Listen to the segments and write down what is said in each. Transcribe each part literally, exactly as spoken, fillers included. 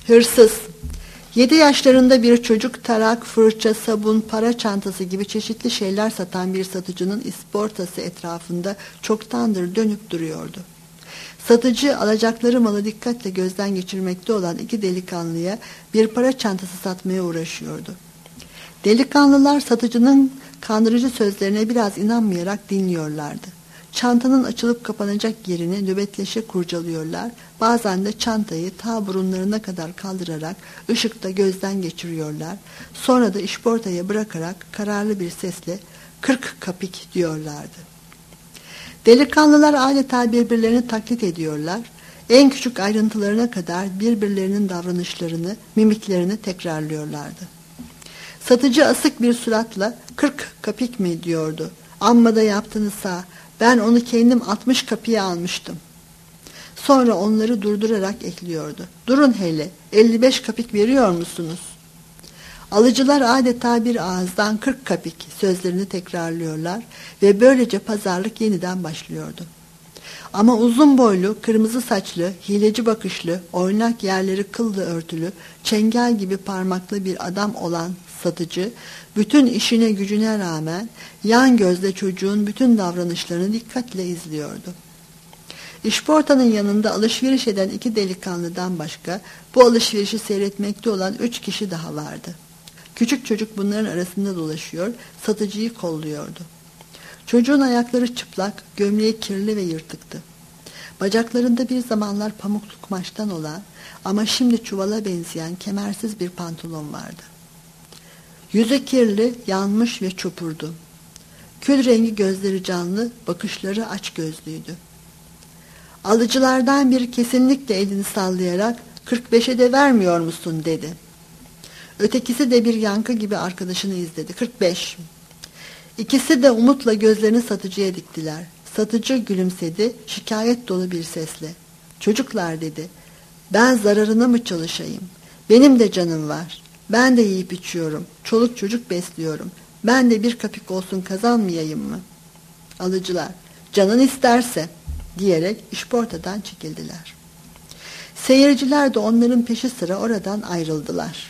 Hırsız. Yedi yaşlarında bir çocuk tarak, fırça, sabun, para çantası gibi çeşitli şeyler satan bir satıcının isportası etrafında çoktandır dönüp duruyordu. Satıcı alacakları malı dikkatle gözden geçirmekte olan iki delikanlıya bir para çantası satmaya uğraşıyordu. Delikanlılar satıcının kandırıcı sözlerine biraz inanmayarak dinliyorlardı. Çantanın açılıp kapanacak yerini nöbetleşe kurcalıyorlar, bazen de çantayı ta burunlarına kadar kaldırarak ışıkta gözden geçiriyorlar, sonra da işportaya bırakarak kararlı bir sesle kırk kapik diyorlardı. Delikanlılar adeta birbirlerini taklit ediyorlar, en küçük ayrıntılarına kadar birbirlerinin davranışlarını, mimiklerini tekrarlıyorlardı. Satıcı asık bir suratla kırk kapik mi diyordu. Amma da yaptınız ha. Ben onu kendim altmış kapıya almıştım. Sonra onları durdurarak ekliyordu. Durun hele, elli beş kapik veriyor musunuz? Alıcılar adeta bir ağızdan kırk kapik sözlerini tekrarlıyorlar ve böylece pazarlık yeniden başlıyordu. Ama uzun boylu, kırmızı saçlı, hileci bakışlı, oynak yerleri kıllı örtülü, çengel gibi parmaklı bir adam olan satıcı, bütün işine gücüne rağmen yan gözle çocuğun bütün davranışlarını dikkatle izliyordu. İşportanın yanında alışveriş eden iki delikanlıdan başka bu alışverişi seyretmekte olan üç kişi daha vardı. Küçük çocuk bunların arasında dolaşıyor, satıcıyı kolluyordu. Çocuğun ayakları çıplak, gömleği kirli ve yırtıktı. Bacaklarında bir zamanlar pamuklu kumaştan olan ama şimdi çuvala benzeyen kemersiz bir pantolon vardı. Yüzü kirli, yanmış ve çopurdu. Kül rengi gözleri canlı, bakışları açgözlüydü. Alıcılardan biri kesinlikle elini sallayarak kırk beşe de vermiyor musun dedi. Ötekisi de bir yankı gibi arkadaşını izledi. kırk beş. İkisi de umutla gözlerini satıcıya diktiler. Satıcı gülümsedi, şikayet dolu bir sesle. Çocuklar dedi, ben zararına mı çalışayım? Benim de canım var. Ben de yiyip içiyorum. Çoluk çocuk besliyorum. Ben de bir kapik olsun kazanmayayım mı? Alıcılar, canın isterse diyerek işportadan çekildiler. Seyirciler de onların peşi sıra oradan ayrıldılar.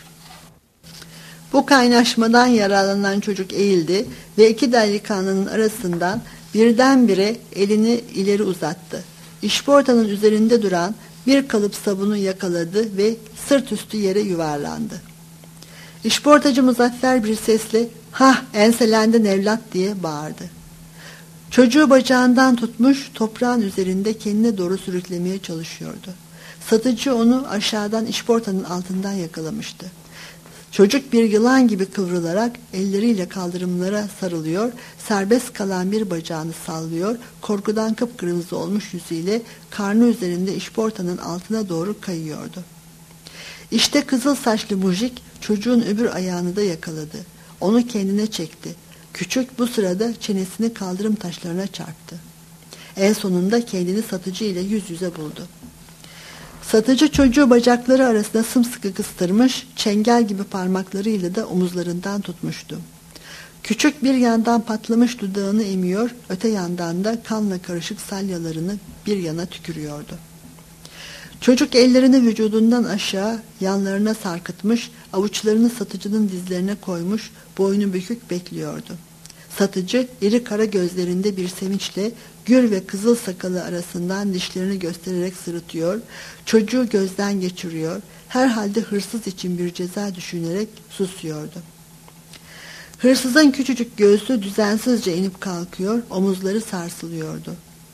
Bu kaynaşmadan yararlanan çocuk eğildi ve iki delikanlının arasından birdenbire elini ileri uzattı. İşportanın üzerinde duran bir kalıp sabunu yakaladı ve sırt üstü yere yuvarlandı. İşportacı muzaffer bir sesle "Hah, enselendin evlat" diye bağırdı. Çocuğu bacağından tutmuş toprağın üzerinde kendine doğru sürüklemeye çalışıyordu. Satıcı onu aşağıdan işportanın altından yakalamıştı. Çocuk bir yılan gibi kıvrılarak elleriyle kaldırımlara sarılıyor, serbest kalan bir bacağını sallıyor, korkudan kıpkırmızı olmuş yüzüyle karnı üzerinde işportanın altına doğru kayıyordu. İşte kızıl saçlı mujik çocuğun öbür ayağını da yakaladı. Onu kendine çekti. Küçük bu sırada çenesini kaldırım taşlarına çarptı. En sonunda kendini satıcı ile yüz yüze buldu. Satıcı çocuğu bacakları arasında sımsıkı kıstırmış, çengel gibi parmaklarıyla da omuzlarından tutmuştu. Küçük bir yandan patlamış dudağını emiyor, öte yandan da kanla karışık salyalarını bir yana tükürüyordu. Çocuk ellerini vücudundan aşağı yanlarına sarkıtmış, avuçlarını satıcının dizlerine koymuş, boynu bükük bekliyordu. Satıcı iri kara gözlerinde bir sevinçle gür ve kızıl sakalı arasından dişlerini göstererek sırıtıyor, çocuğu gözden geçiriyor, herhalde hırsız için bir ceza düşünerek susuyordu. Hırsızın küçücük göğsü düzensizce inip kalkıyor, omuzları sarsılıyordu.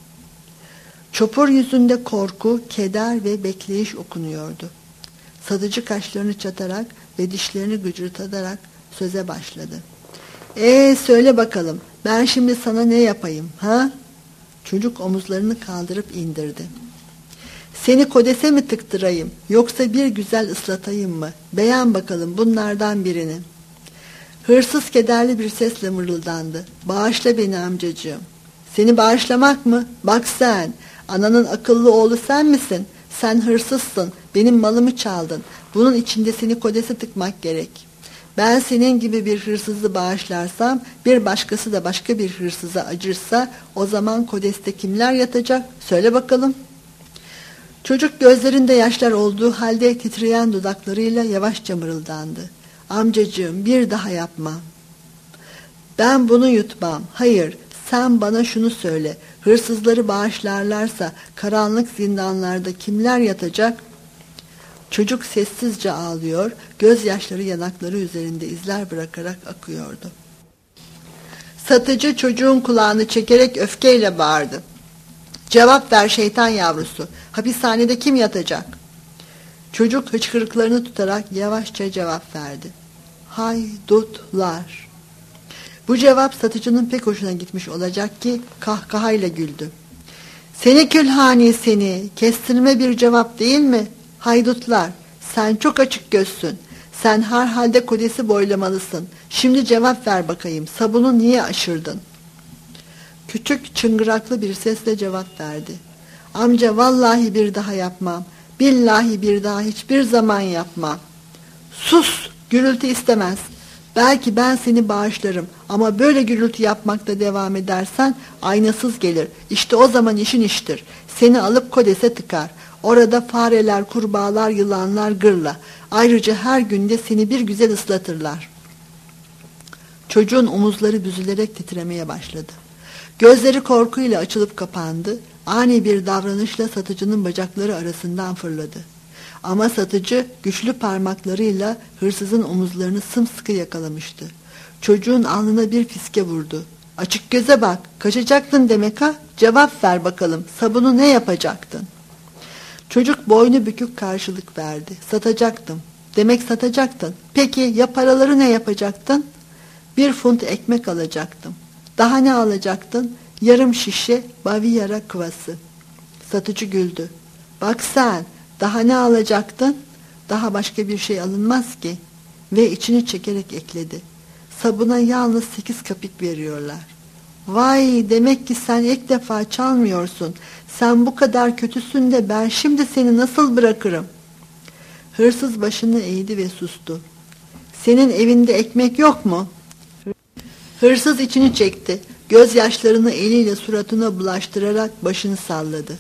Çopur yüzünde korku, keder ve bekleyiş okunuyordu. Satıcı kaşlarını çatarak ve dişlerini gıcırtadarak söze başladı. Ee söyle bakalım, ben şimdi sana ne yapayım, ha? Çocuk omuzlarını kaldırıp indirdi. Seni kodese mi tıktırayım, yoksa bir güzel ıslatayım mı? Beğen bakalım bunlardan birini. Hırsız kederli bir sesle mırıldandı. Bağışla beni amcacığım. Seni bağışlamak mı? Bak sen, ananın akıllı oğlu sen misin? Sen hırsızsın, benim malımı çaldın. Bunun içinde seni kodese tıkmak gerek. Ben senin gibi bir hırsızı bağışlarsam, bir başkası da başka bir hırsıza acırsa, o zaman kodeste kimler yatacak? Söyle bakalım. Çocuk gözlerinde yaşlar olduğu halde titreyen dudaklarıyla yavaşça mırıldandı. Amcacığım, bir daha yapma. Ben bunu yutmam. Hayır, sen bana şunu söyle. Hırsızları bağışlarlarsa karanlık zindanlarda kimler yatacak? Çocuk sessizce ağlıyor, gözyaşları yanakları üzerinde izler bırakarak akıyordu. Satıcı çocuğun kulağını çekerek öfkeyle bağırdı. Cevap ver şeytan yavrusu. Hapishanede kim yatacak? Çocuk hıçkırıklarını tutarak yavaşça cevap verdi. Haydutlar. Bu cevap satıcının pek hoşuna gitmiş olacak ki kahkahayla güldü. Seni külhani seni, kestirme bir cevap değil mi? Haydutlar, sen çok açık gözsün. Sen herhalde kodesi boylamalısın. Şimdi cevap ver bakayım, sabunu niye aşırdın? Küçük çıngıraklı bir sesle cevap verdi. Amca, vallahi bir daha yapmam. Billahi bir daha hiçbir zaman yapmam. Sus, gürültü istemez. Belki ben seni bağışlarım ama böyle gürültü yapmakta devam edersen aynasız gelir. İşte o zaman işin iştir. Seni alıp kodese tıkar. Orada fareler, kurbağalar, yılanlar gırla. Ayrıca her günde seni bir güzel ıslatırlar. Çocuğun omuzları büzülerek titremeye başladı. Gözleri korkuyla açılıp kapandı. Ani bir davranışla satıcının bacakları arasından fırladı. Ama satıcı güçlü parmaklarıyla hırsızın omuzlarını sımsıkı yakalamıştı. Çocuğun alnına bir fiske vurdu. Açık göze bak, kaçacaktın demek ha? Cevap ver bakalım, sabunu ne yapacaktın? Çocuk boynu bükük karşılık verdi. Satacaktım. Demek satacaktın. Peki ya paraları ne yapacaktın? Bir funt ekmek alacaktım. Daha ne alacaktın? Yarım şişe Baviera kıvası. Satıcı güldü. Bak sen, daha ne alacaktın? Daha başka bir şey alınmaz ki. Ve içini çekerek ekledi. Sabuna yalnız sekiz kapik veriyorlar. Vay, demek ki sen ilk defa çalmıyorsun. Sen bu kadar kötüsün de ben şimdi seni nasıl bırakırım? Hırsız başını eğdi ve sustu. Senin evinde ekmek yok mu? Hırsız içini çekti. Gözyaşlarını eliyle suratına bulaştırarak başını salladı.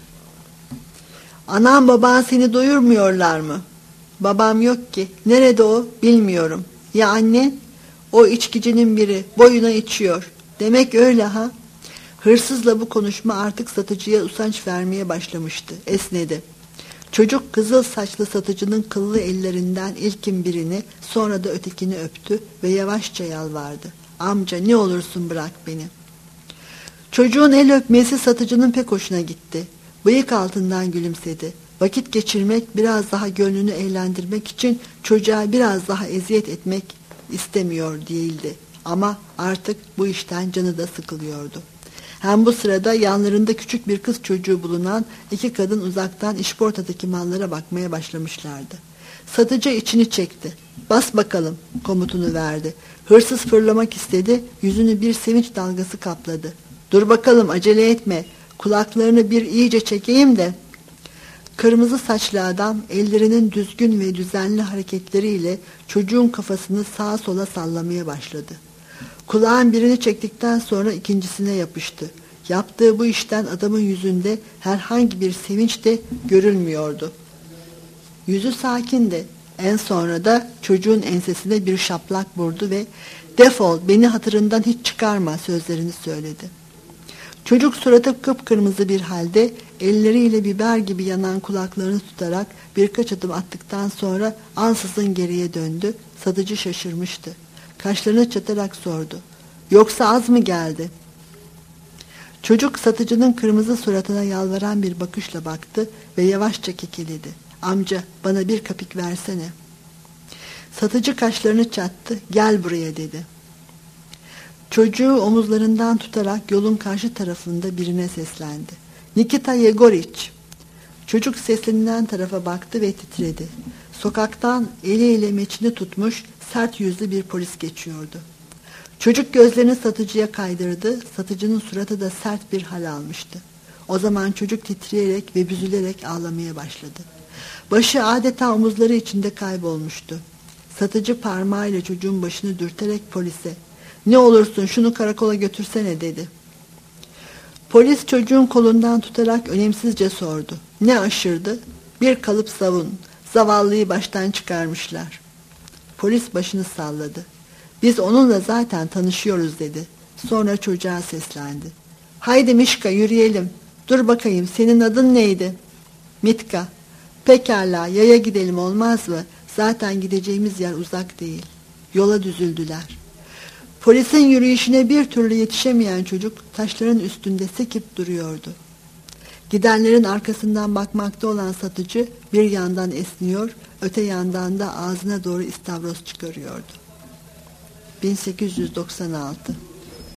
Anam baban seni doyurmuyorlar mı? Babam yok ki. Nerede o? Bilmiyorum. Ya annen? O içkicinin biri. Boyuna içiyor. Demek öyle ha? Hırsızla bu konuşma artık satıcıya usanç vermeye başlamıştı. Esnedi. Çocuk kızıl saçlı satıcının kıllı ellerinden ilkin birini, sonra da ötekini öptü ve yavaşça yalvardı. Amca, ne olursun bırak beni. Çocuğun el öpmesi satıcının pek hoşuna gitti. Bıyık altından gülümsedi. Vakit geçirmek, biraz daha gönlünü eğlendirmek için çocuğa biraz daha eziyet etmek istemiyor değildi. Ama artık bu işten canı da sıkılıyordu. Hem bu sırada yanlarında küçük bir kız çocuğu bulunan iki kadın uzaktan işportadaki mallara bakmaya başlamışlardı. Satıcı içini çekti. Bas bakalım komutunu verdi. Hırsız fırlamak istedi, yüzünü bir sevinç dalgası kapladı. Dur bakalım, acele etme, kulaklarını bir iyice çekeyim de. Kırmızı saçlı adam ellerinin düzgün ve düzenli hareketleriyle çocuğun kafasını sağa sola sallamaya başladı. Kulağın birini çektikten sonra ikincisine yapıştı. Yaptığı bu işten adamın yüzünde herhangi bir sevinç de görülmüyordu. Yüzü sakindi. En sonra da çocuğun ensesine bir şaplak vurdu ve defol, beni hatırından hiç çıkarma sözlerini söyledi. Çocuk suratı kıpkırmızı bir halde elleriyle biber gibi yanan kulaklarını tutarak birkaç adım attıktan sonra ansızın geriye döndü. Satıcı şaşırmıştı. Kaşlarını çatarak sordu. Yoksa az mı geldi? Çocuk satıcının kırmızı suratına yalvaran bir bakışla baktı ve yavaşça kekeledi. Amca, bana bir kapik versene. Satıcı kaşlarını çattı. Gel buraya dedi. Çocuğu omuzlarından tutarak yolun karşı tarafında birine seslendi. Nikita Yegoriç. Çocuk seslenilen tarafa baktı ve titredi. Sokaktan eliyle meçini tutmuş sert yüzlü bir polis geçiyordu. Çocuk gözlerini satıcıya kaydırdı. Satıcının suratı da sert bir hal almıştı. O zaman çocuk titreyerek ve büzülerek ağlamaya başladı. Başı adeta omuzları içinde kaybolmuştu. Satıcı parmağıyla çocuğun başını dürterek polise, "Ne olursun şunu karakola götürsene" dedi. Polis çocuğun kolundan tutarak önemsizce sordu. Ne aşırdı? Bir kalıp savun. Zavallıyı baştan çıkarmışlar. Polis başını salladı. Biz onunla zaten tanışıyoruz dedi. Sonra çocuğa seslendi. Haydi Mişka yürüyelim. Dur bakayım senin adın neydi? Mitka. Pekala yaya gidelim olmaz mı? Zaten gideceğimiz yer uzak değil. Yola düzüldüler. Polisin yürüyüşüne bir türlü yetişemeyen çocuk taşların üstünde sekip duruyordu. Gidenlerin arkasından bakmakta olan satıcı bir yandan esniyor, öte yandan da ağzına doğru istavroz çıkarıyordu. bin sekiz yüz doksan altı